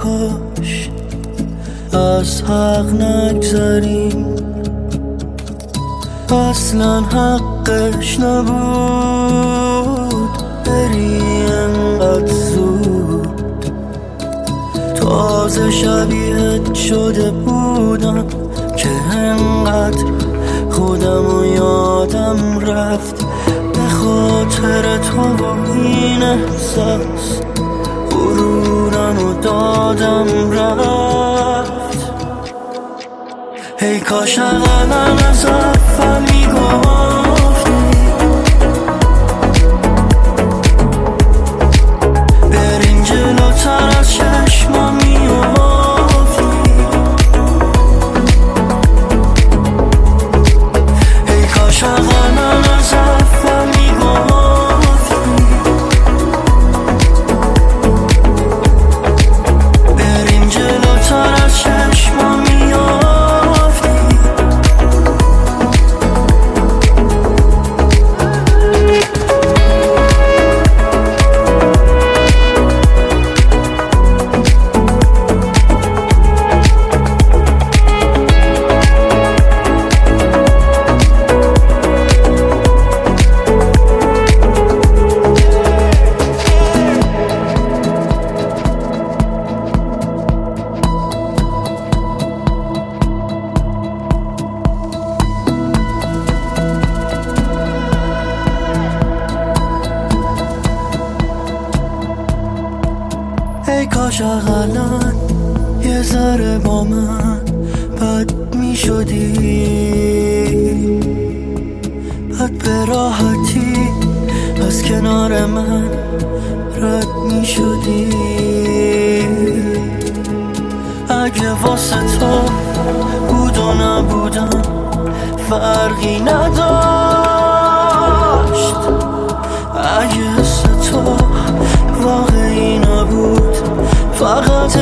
کاش از حق نگذریم، اصلا حقش نبود بری انقدر زود. تازه شبیهت شده بودم که انقدر خودمو یادم رفت. به خاطر تو با این احساس غرورمو دادم رفت. ای کاش اقلم از اول میگفتی بریم جلوتر از چشمم میافتی. ای کاش اقلم از اول میگفتی بریم جلوتر از چشمم میافتی. ای کاش اقلن یه ذره با من بد می شدی، بد به راحتی از کنار من رد می شدی. اگه واسه تو بود و نبودم فرقی نداشت، اگه حس تو واقعی نبود فقط